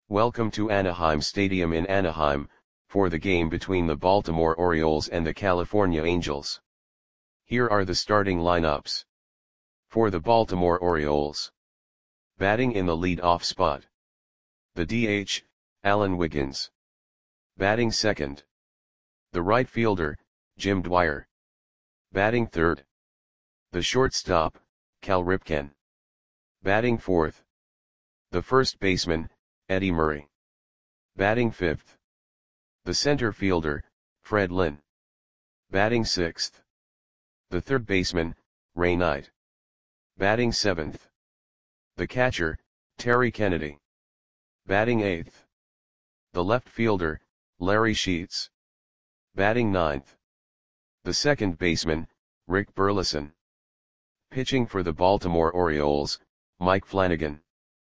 Welcome to Anaheim Stadium in Anaheim, for the game between the Baltimore Orioles and the California Angels. Here are the starting lineups. For the Baltimore Orioles. Batting in the lead-off spot. The DH, Alan Wiggins. Batting second. The right fielder, Jim Dwyer. Batting third. The shortstop, Cal Ripken. Batting fourth. The first baseman, Eddie Murray. Batting fifth. The center fielder, Fred Lynn. Batting sixth. The third baseman, Ray Knight. Batting seventh. The catcher, Terry Kennedy. Batting eighth. The left fielder, Larry Sheets. Batting ninth. The second baseman, Rick Burleson. Pitching for the Baltimore Orioles, Mike Flanagan.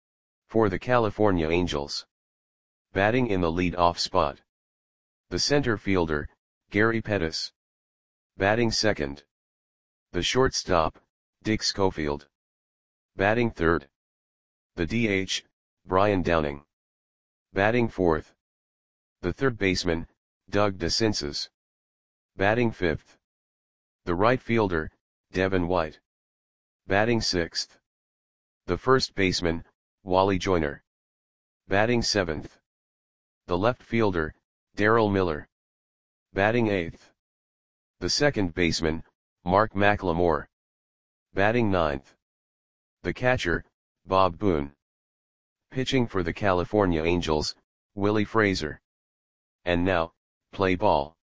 For the California Angels. Batting in the lead-off spot. The center fielder, Gary Pettis. Batting second. The shortstop, Dick Schofield. Batting third. The DH, Brian Downing. Batting fourth. The third baseman, Doug DeCinces. Batting fifth. The right fielder, Devin White. Batting sixth. The first baseman, Wally Joyner. Batting seventh. The left fielder, Darryl Miller. Batting eighth. The second baseman, Mark McLemore. Batting ninth. The catcher, Bob Boone. Pitching for the California Angels, Willie Frazier. And now, play ball.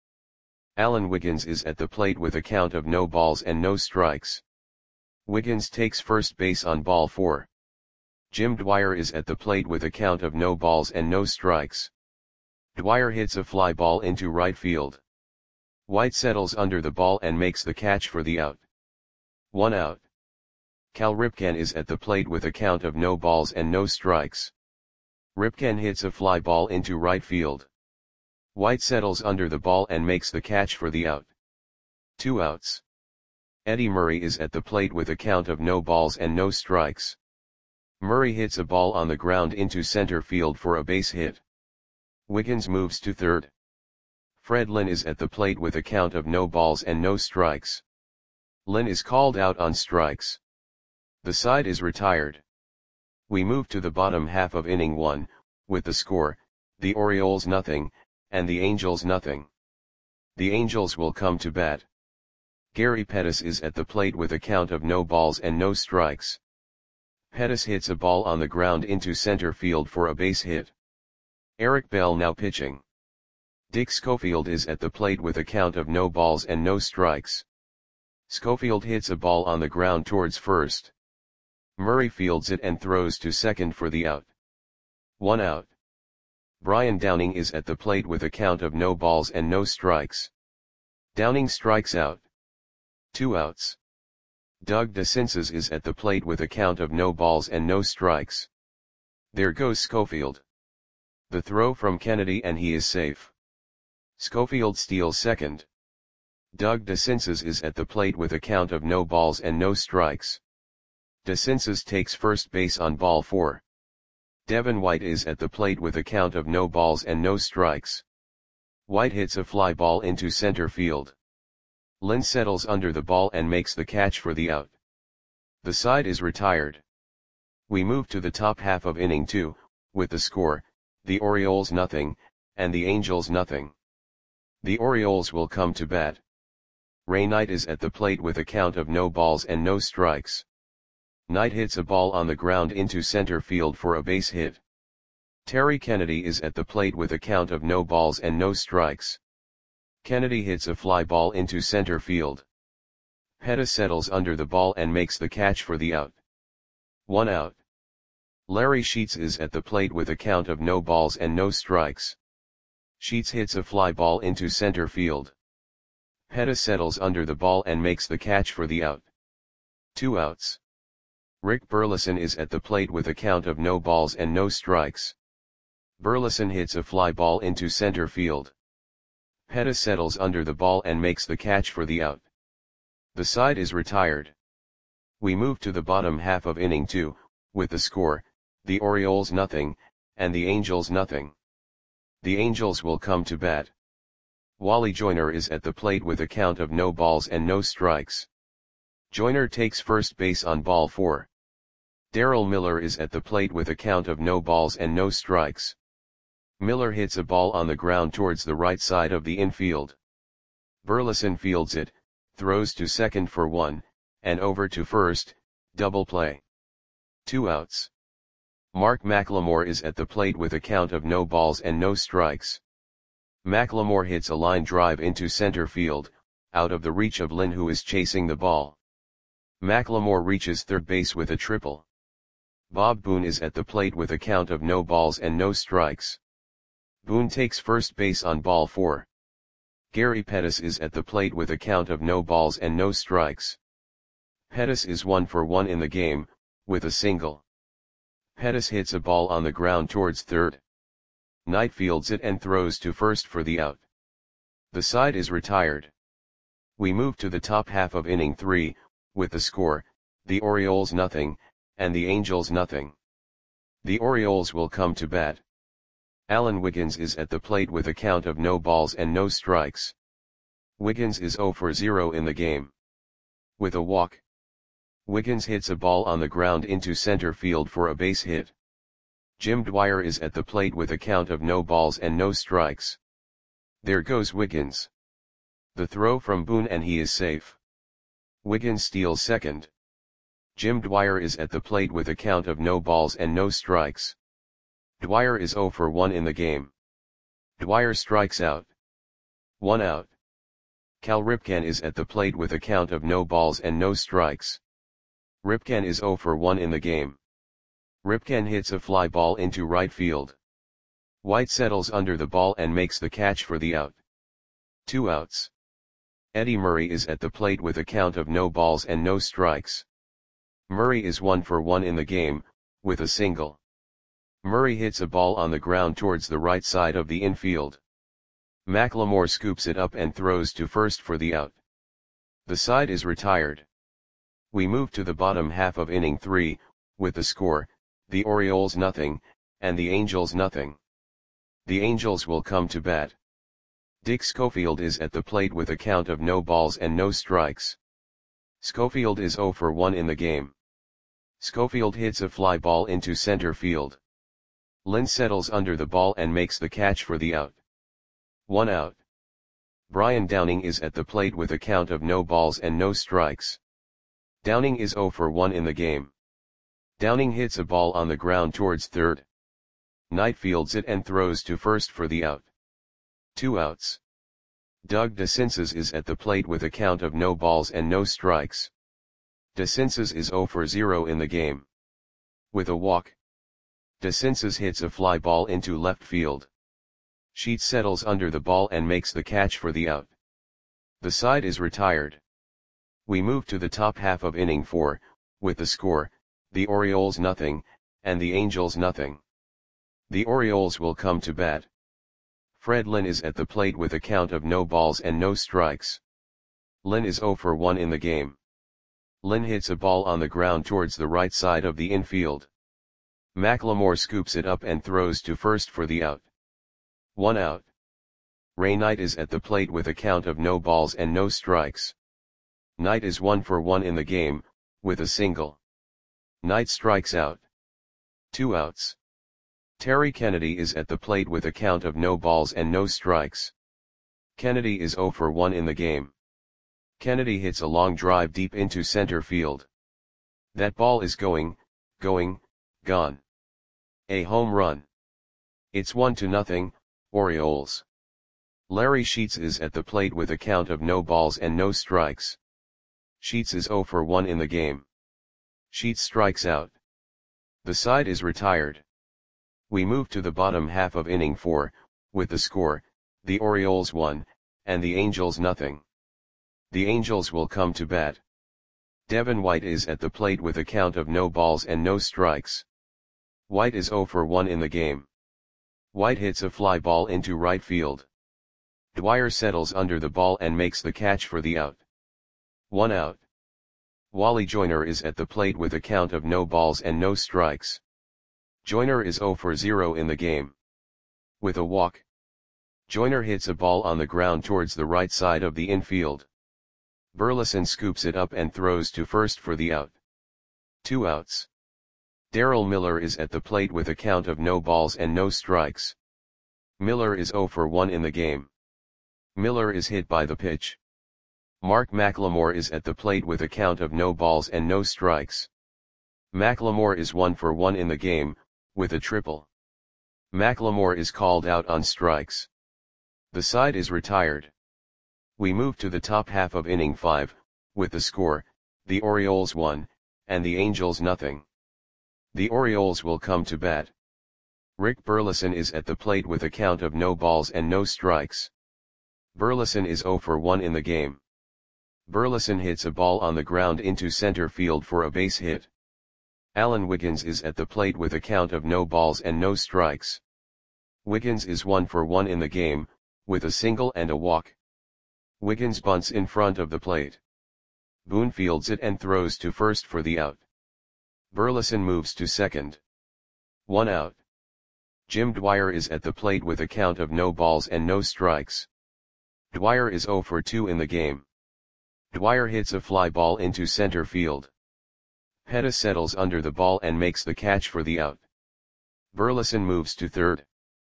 Alan Wiggins is at the plate with a count of no balls and no strikes. Wiggins takes first base on ball 4. Jim Dwyer is at the plate with a count of no balls and no strikes. Dwyer hits a fly ball into right field. White settles under the ball and makes the catch for the out. 1 out. Cal Ripken is at the plate with a count of no balls and no strikes. Ripken hits a fly ball into right field. White settles under the ball and makes the catch for the out. 2 outs. Eddie Murray is at the plate with a count of no balls and no strikes. Murray hits a ball on the ground into center field for a base hit. Wiggins moves to third. Fred Lynn is at the plate with a count of no balls and no strikes. Lynn is called out on strikes. The side is retired. We move to the bottom half of inning 1, with the score, the Orioles nothing, and the Angels nothing. The Angels will come to bat. Gary Pettis is at the plate with a count of no balls and no strikes. Pettis hits a ball on the ground into center field for a base hit. Eric Bell now pitching. Dick Schofield is at the plate with a count of no balls and no strikes. Schofield hits a ball on the ground towards first. Murray fields it and throws to second for the out. 1 out. Brian Downing is at the plate with a count of no balls and no strikes. Downing strikes out. 2 outs. Doug DeCinces is at the plate with a count of no balls and no strikes. There goes Schofield. The throw from Kennedy and he is safe. Schofield steals second. Doug DeCinces is at the plate with a count of no balls and no strikes. DeCinces takes first base on ball 4. Devin White is at the plate with a count of no balls and no strikes. White hits a fly ball into center field. Lynn settles under the ball and makes the catch for the out. The side is retired. We move to the top half of inning 2, with the score, the Orioles nothing, and the Angels nothing. The Orioles will come to bat. Ray Knight is at the plate with a count of no balls and no strikes. Knight hits a ball on the ground into center field for a base hit. Terry Kennedy is at the plate with a count of no balls and no strikes. Kennedy hits a fly ball into center field. Pettis settles under the ball and makes the catch for the out. 1 out. Larry Sheets is at the plate with a count of no balls and no strikes. Sheets hits a fly ball into center field. Pettis settles under the ball and makes the catch for the out. 2 outs. Rick Burleson is at the plate with a count of no balls and no strikes. Burleson hits a fly ball into center field. Pettis settles under the ball and makes the catch for the out. The side is retired. We move to the bottom half of inning 2, with the score, the Orioles nothing, and the Angels nothing. The Angels will come to bat. Wally Joyner is at the plate with a count of no balls and no strikes. Joyner takes first base on ball 4. Darryl Miller is at the plate with a count of no balls and no strikes. Miller hits a ball on the ground towards the right side of the infield. Burleson fields it, throws to second for 1, and over to first, double play. 2 outs. Mark McLemore is at the plate with a count of no balls and no strikes. McLemore hits a line drive into center field, out of the reach of Lynn, who is chasing the ball. McLemore reaches third base with a triple. Bob Boone is at the plate with a count of no balls and no strikes. Boone takes first base on ball 4. Gary Pettis is at the plate with a count of no balls and no strikes. Pettis is 1 for 1 in the game, with a single. Pettis hits a ball on the ground towards third. Knight fields it and throws to first for the out. The side is retired. We move to the top half of inning 3, with the score, the Orioles nothing, and the Angels nothing. The Orioles will come to bat. Alan Wiggins is at the plate with a count of no balls and no strikes. Wiggins is 0 for 0 in the game. With a walk, Wiggins hits a ball on the ground into center field for a base hit. Jim Dwyer is at the plate with a count of no balls and no strikes. There goes Wiggins. The throw from Boone and he is safe. Wiggins steals second. Jim Dwyer is at the plate with a count of no balls and no strikes. Dwyer is 0 for 1 in the game. Dwyer strikes out. 1 out. Cal Ripken is at the plate with a count of no balls and no strikes. Ripken is 0 for 1 in the game. Ripken hits a fly ball into right field. White settles under the ball and makes the catch for the out. 2 outs. Eddie Murray is at the plate with a count of no balls and no strikes. Murray is 1 for 1 in the game, with a single. Murray hits a ball on the ground towards the right side of the infield. McLemore scoops it up and throws to first for the out. The side is retired. We move to the bottom half of inning 3, with the score, the Orioles nothing, and the Angels nothing. The Angels will come to bat. Dick Schofield is at the plate with a count of no balls and no strikes. Schofield is 0 for 1 in the game. Schofield hits a fly ball into center field. Lynn settles under the ball and makes the catch for the out. 1 out. Brian Downing is at the plate with a count of no balls and no strikes. Downing is 0 for 1 in the game. Downing hits a ball on the ground towards third. Knight fields it and throws to first for the out. 2 outs. Doug DeCinces is at the plate with a count of no balls and no strikes. DeCinces is 0 for 0 in the game. With a walk, DeCinces hits a fly ball into left field. Sheets settles under the ball and makes the catch for the out. The side is retired. We move to the top half of inning 4, with the score, the Orioles nothing, and the Angels nothing. The Orioles will come to bat. Fred Lynn is at the plate with a count of no balls and no strikes. Lynn is 0 for 1 in the game. Lynn hits a ball on the ground towards the right side of the infield. McLemore scoops it up and throws to first for the out. 1 out. Ray Knight is at the plate with a count of no balls and no strikes. Knight is 1 for 1 in the game, with a single. Knight strikes out. 2 outs. Terry Kennedy is at the plate with a count of no balls and no strikes. Kennedy is 0 for 1 in the game. Kennedy hits a long drive deep into center field. That ball is going, gone. A home run. It's 1-0, Orioles. Larry Sheets is at the plate with a count of no balls and no strikes. Sheets is 0 for 1 in the game. Sheets strikes out. The side is retired. We move to the bottom half of inning 4, with the score, the Orioles 1, and the Angels nothing. The Angels will come to bat. Devin White is at the plate with a count of no balls and no strikes. White is 0 for 1 in the game. White hits a fly ball into right field. Dwyer settles under the ball and makes the catch for the out. 1 out. Wally Joyner is at the plate with a count of no balls and no strikes. Joyner is 0 for 0 in the game. With a walk, Joyner hits a ball on the ground towards the right side of the infield. Burleson scoops it up and throws to first for the out. 2 outs. Darrell Miller is at the plate with a count of no balls and no strikes. Miller is 0 for 1 in the game. Miller is hit by the pitch. Mark McLemore is at the plate with a count of no balls and no strikes. McLemore is 1 for 1 in the game, with a triple. McLemore is called out on strikes. The side is retired. We move to the top half of inning 5, with the score, the Orioles 1, and the Angels nothing. The Orioles will come to bat. Rick Burleson is at the plate with a count of no balls and no strikes. Burleson is 0 for 1 in the game. Burleson hits a ball on the ground into center field for a base hit. Alan Wiggins is at the plate with a count of no balls and no strikes. Wiggins is 1 for 1 in the game, with a single and a walk. Wiggins bunts in front of the plate. Boone fields it and throws to first for the out. Burleson moves to second. 1 out. Jim Dwyer is at the plate with a count of no balls and no strikes. Dwyer is 0 for 2 in the game. Dwyer hits a fly ball into center field. Pettis settles under the ball and makes the catch for the out. Burleson moves to third.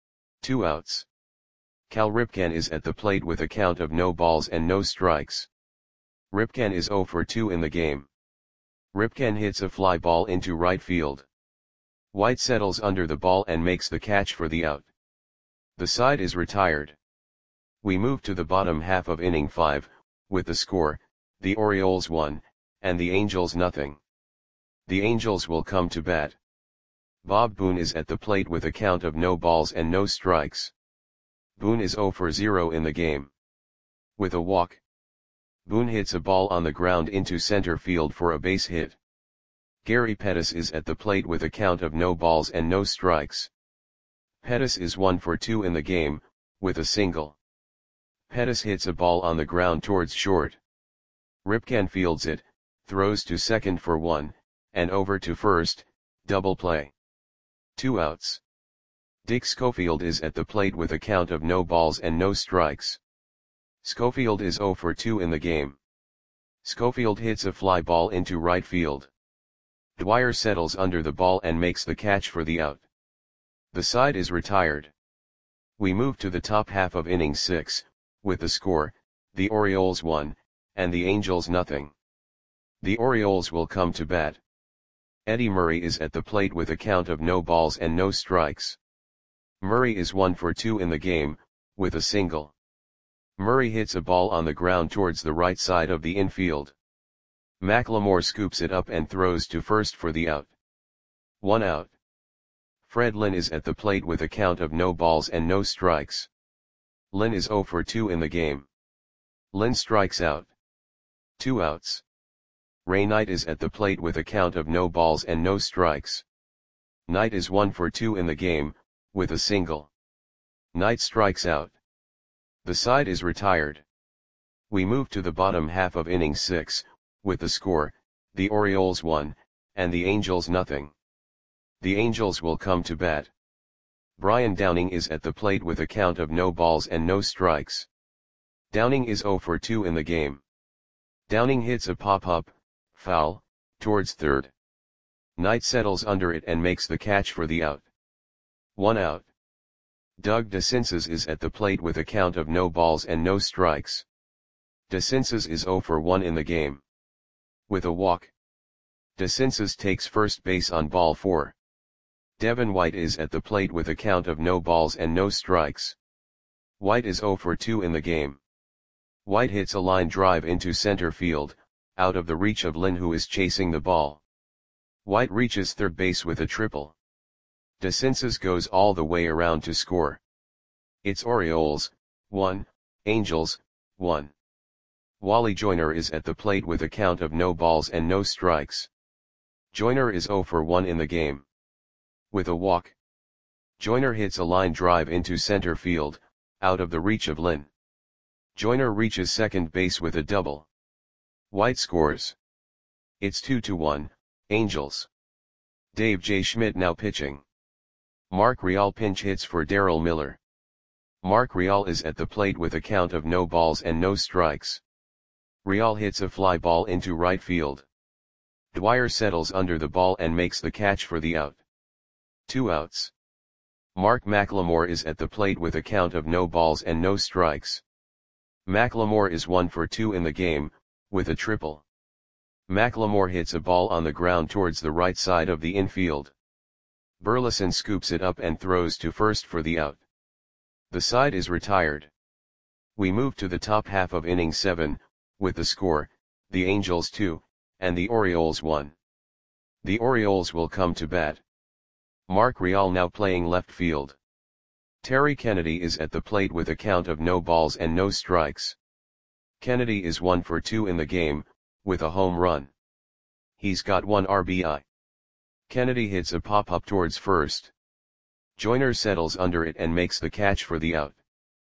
2 outs. Cal Ripken is at the plate with a count of no balls and no strikes. Ripken is 0 for 2 in the game. Ripken hits a fly ball into right field. White settles under the ball and makes the catch for the out. The side is retired. We move to the bottom half of inning 5, with the score, the Orioles 1, and the Angels nothing. The Angels will come to bat. Bob Boone is at the plate with a count of no balls and no strikes. Boone is 0 for 0 in the game. With a walk, Boone hits a ball on the ground into center field for a base hit. Gary Pettis is at the plate with a count of no balls and no strikes. Pettis is 1 for 2 in the game, with a single. Pettis hits a ball on the ground towards short. Ripken fields it, throws to second for 1, and over to first, double play. 2 outs. Dick Schofield is at the plate with a count of no balls and no strikes. Schofield is 0 for 2 in the game. Schofield hits a fly ball into right field. Dwyer settles under the ball and makes the catch for the out. The side is retired. We move to the top half of inning 6, with the score, the Orioles 1, and the Angels nothing. The Orioles will come to bat. Eddie Murray is at the plate with a count of no balls and no strikes. Murray is 1 for 2 in the game, with a single. Murray hits a ball on the ground towards the right side of the infield. McLemore scoops it up and throws to first for the out. 1 out. Fred Lynn is at the plate with a count of no balls and no strikes. Lynn is 0 for 2 in the game. Lynn strikes out. 2 outs. Ray Knight is at the plate with a count of no balls and no strikes. Knight is 1 for 2 in the game, with a single. Knight strikes out. The side is retired. We move to the bottom half of inning 6, with the score, the Orioles 1, and the Angels nothing. The Angels will come to bat. Brian Downing is at the plate with a count of no balls and no strikes. Downing is 0 for 2 in the game. Downing hits a pop-up, foul, towards third. Knight settles under it and makes the catch for the out. 1 out. Doug DeCinces is at the plate with a count of no balls and no strikes. DeCinces is 0 for 1 in the game. With a walk, DeCinces takes first base on ball 4. Devin White is at the plate with a count of no balls and no strikes. White is 0 for 2 in the game. White hits a line drive into center field, out of the reach of Lynn, who is chasing the ball. White reaches third base with a triple. DeCinces goes all the way around to score. It's Orioles 1, Angels 1. Wally Joyner is at the plate with a count of no balls and no strikes. Joyner is 0 for 1 in the game. With a walk, Joyner hits a line drive into center field, out of the reach of Lynn. Joyner reaches second base with a double. White scores. It's 2-1, Angels. Dave J. Schmidt now pitching. Mark Real pinch hits for Darryl Miller. Mark Real is at the plate with a count of no balls and no strikes. Real hits a fly ball into right field. Dwyer settles under the ball and makes the catch for the out. 2 outs. Mark McLemore is at the plate with a count of no balls and no strikes. McLemore is 1 for 2 in the game, with a triple. McLemore hits a ball on the ground towards the right side of the infield. Burleson scoops it up and throws to first for the out. The side is retired. We move to the top half of inning 7, with the score, the Angels 2, and the Orioles 1. The Orioles will come to bat. Mark Real now playing left field. Terry Kennedy is at the plate with a count of no balls and no strikes. Kennedy is 1 for 2 in the game, with a home run. He's got 1 RBI. Kennedy hits a pop-up towards first. Joyner settles under it and makes the catch for the out.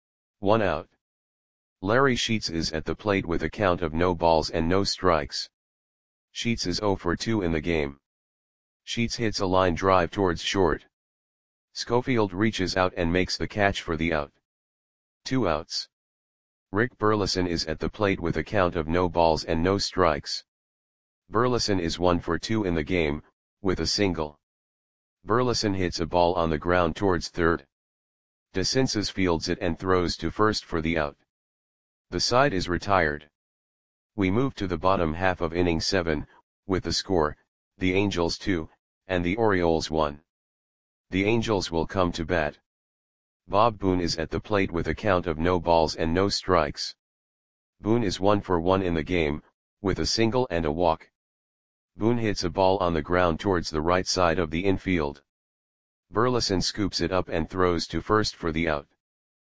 1 out. Larry Sheets is at the plate with a count of no balls and no strikes. Sheets is 0 for 2 in the game. Sheets hits a line drive towards short. Schofield reaches out and makes the catch for the out. 2 outs. Rick Burleson is at the plate with a count of no balls and no strikes. Burleson is 1 for 2 in the game, with a single. Burleson hits a ball on the ground towards third. DeCinces fields it and throws to first for the out. The side is retired. We move to the bottom half of inning 7, with the score, the Angels 2, and the Orioles 1. The Angels will come to bat. Bob Boone is at the plate with a count of no balls and no strikes. Boone is 1 for 1 in the game, with a single and a walk. Boone hits a ball on the ground towards the right side of the infield. Burleson scoops it up and throws to first for the out.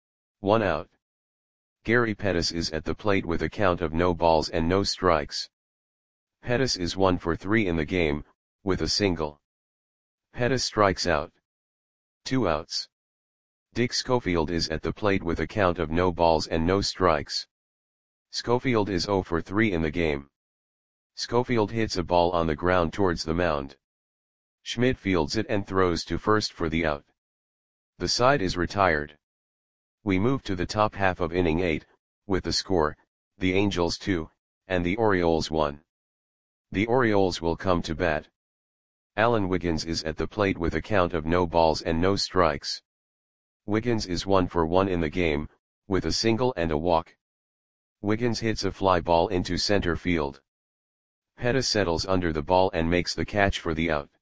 1 out. Gary Pettis is at the plate with a count of no balls and no strikes. Pettis is 1 for 3 in the game, with a single. Pettis strikes out. 2 outs. Dick Schofield is at the plate with a count of no balls and no strikes. Schofield is 0 for 3 in the game. Schofield hits a ball on the ground towards the mound. Schmidt fields it and throws to first for the out. The side is retired. We move to the top half of inning 8, with the score, the Angels 2, and the Orioles 1. The Orioles will come to bat. Alan Wiggins is at the plate with a count of no balls and no strikes. Wiggins is 1 for 1 in the game, with a single and a walk. Wiggins hits a fly ball into center field. Pettis settles under the ball and makes the catch for the out.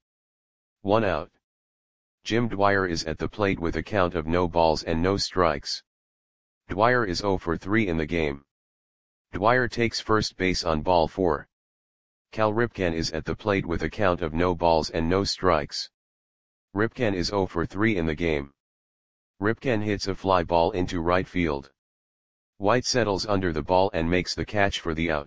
1 out. Jim Dwyer is at the plate with a count of no balls and no strikes. Dwyer is 0 for 3 in the game. Dwyer takes first base on ball 4. Cal Ripken is at the plate with a count of no balls and no strikes. Ripken is 0 for 3 in the game. Ripken hits a fly ball into right field. White settles under the ball and makes the catch for the out.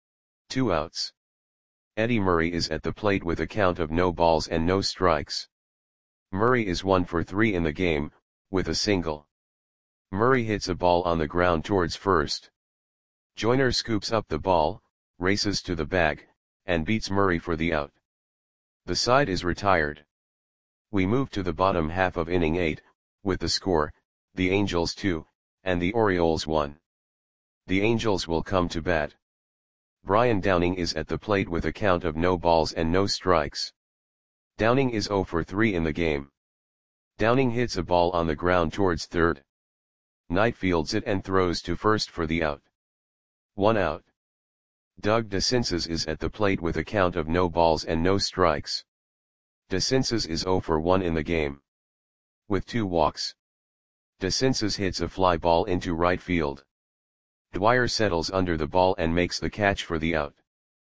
2 outs. Eddie Murray is at the plate with a count of no balls and no strikes. Murray is 1 for 3 in the game, with a single. Murray hits a ball on the ground towards first. Joyner scoops up the ball, races to the bag, and beats Murray for the out. The side is retired. We move to the bottom half of inning 8, with the score, the Angels 2, and the Orioles 1. The Angels will come to bat. Brian Downing is at the plate with a count of no balls and no strikes. Downing is 0 for 3 in the game. Downing hits a ball on the ground towards third. Knight fields it and throws to first for the out. 1 out. Doug DeCinces is at the plate with a count of no balls and no strikes. DeCinces is 0 for 1 in the game. With 2 walks. DeCinces hits a fly ball into right field. Dwyer settles under the ball and makes the catch for the out.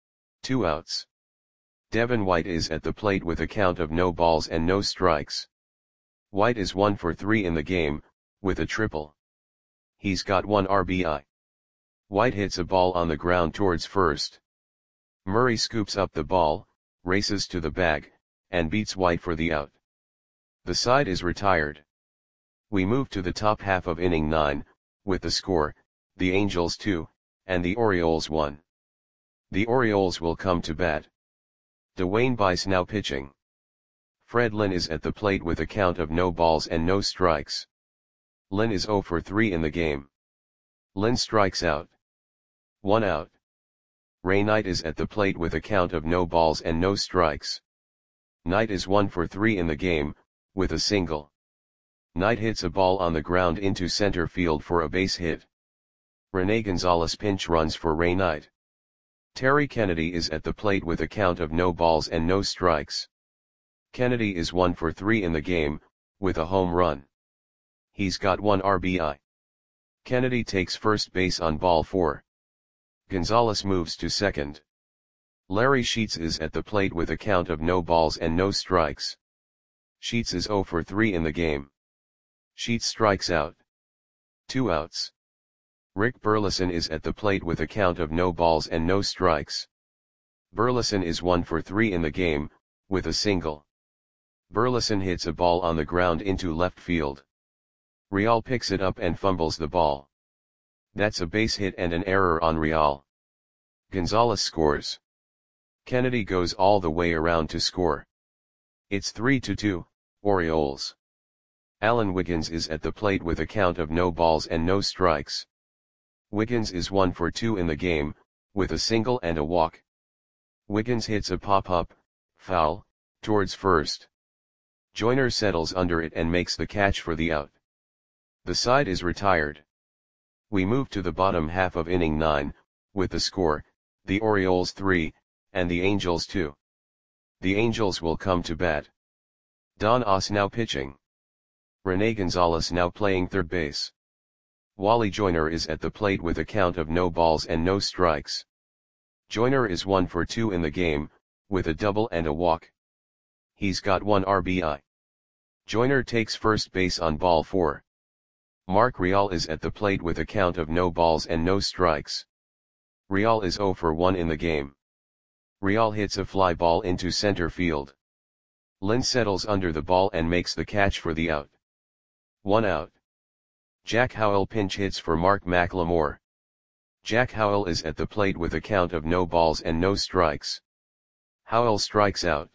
2 outs. Devin White is at the plate with a count of no balls and no strikes. White is 1 for 3 in the game, with a triple. He's got 1 RBI. White hits a ball on the ground towards first. Murray scoops up the ball, races to the bag, and beats White for the out. The side is retired. We move to the top half of inning 9, with the score, the Angels 2, and the Orioles 1. The Orioles will come to bat. Dwayne Bice now pitching. Fred Lynn is at the plate with a count of no balls and no strikes. Lynn is 0 for 3 in the game. Lynn strikes out. 1 out. Ray Knight is at the plate with a count of no balls and no strikes. Knight is 1 for 3 in the game, with a single. Knight hits a ball on the ground into center field for a base hit. Rene Gonzalez pinch runs for Ray Knight. Terry Kennedy is at the plate with a count of no balls and no strikes. Kennedy is 1 for 3 in the game, with a home run. He's got 1 RBI. Kennedy takes first base on ball 4. Gonzalez moves to second. Larry Sheets is at the plate with a count of no balls and no strikes. Sheets is 0 for 3 in the game. Sheets strikes out. 2 outs. Rick Burleson is at the plate with a count of no balls and no strikes. Burleson is 1 for 3 in the game, with a single. Burleson hits a ball on the ground into left field. Real picks it up and fumbles the ball. That's a base hit and an error on Real. Gonzalez scores. Kennedy goes all the way around to score. It's 3-2, Orioles. Alan Wiggins is at the plate with a count of no balls and no strikes. Wiggins is 1 for 2 in the game, with a single and a walk. Wiggins hits a pop-up, foul, towards first. Joyner settles under it and makes the catch for the out. The side is retired. We move to the bottom half of inning 9, with the score, the Orioles 3, and the Angels 2. The Angels will come to bat. Don Oss now pitching. Rene Gonzalez now playing third base. Wally Joyner is at the plate with a count of no balls and no strikes. Joyner is 1 for 2 in the game, with a double and a walk. He's got 1 RBI. Joyner takes first base on ball 4. Mark Real is at the plate with a count of no balls and no strikes. Real is 0 for 1 in the game. Real hits a fly ball into center field. Lynn settles under the ball and makes the catch for the out. 1 out. Jack Howell pinch hits for Mark McLemore. Jack Howell is at the plate with a count of no balls and no strikes. Howell strikes out.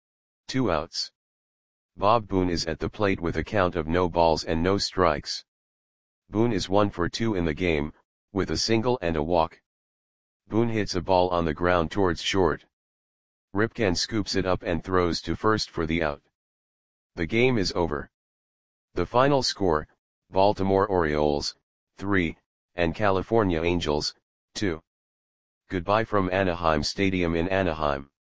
2 outs. Bob Boone is at the plate with a count of no balls and no strikes. Boone is 1 for 2 in the game, with a single and a walk. Boone hits a ball on the ground towards short. Ripken scoops it up and throws to first for the out. The game is over. The final score, Baltimore Orioles, 3, and California Angels, 2. Goodbye from Anaheim Stadium in Anaheim.